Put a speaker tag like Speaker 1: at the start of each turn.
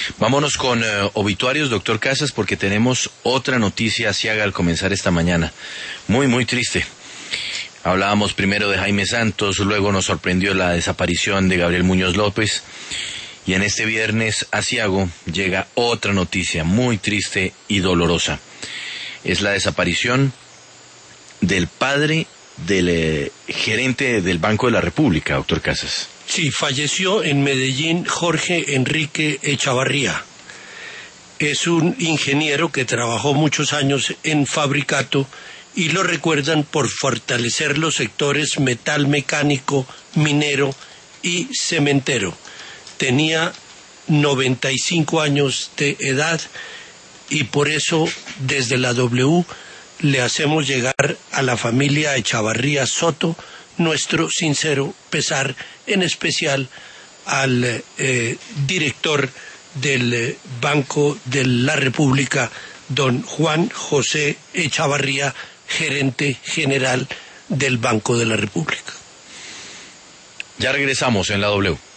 Speaker 1: Vámonos con obituarios, doctor Casas, porque tenemos otra noticia aciaga al comenzar esta mañana. Muy, muy triste. Hablábamos primero de Jaime Santos, luego nos sorprendió la desaparición de Gabriel Muñoz López, y en este viernes aciago llega otra noticia muy triste y dolorosa. Es la desaparición del padre del gerente del Banco de la República, doctor Casas.
Speaker 2: Sí, falleció en Medellín Jorge Enrique Echavarría. Es un ingeniero que trabajó muchos años en Fabricato y lo recuerdan por fortalecer los sectores metal mecánico, minero y cementero. Tenía 95 años de edad y por eso desde la W le hacemos llegar a la familia Echavarría Soto nuestro sincero pesar, en especial al director del Banco de la República, don Juan José Echavarría, gerente general del Banco de la República.
Speaker 1: Ya regresamos en la W.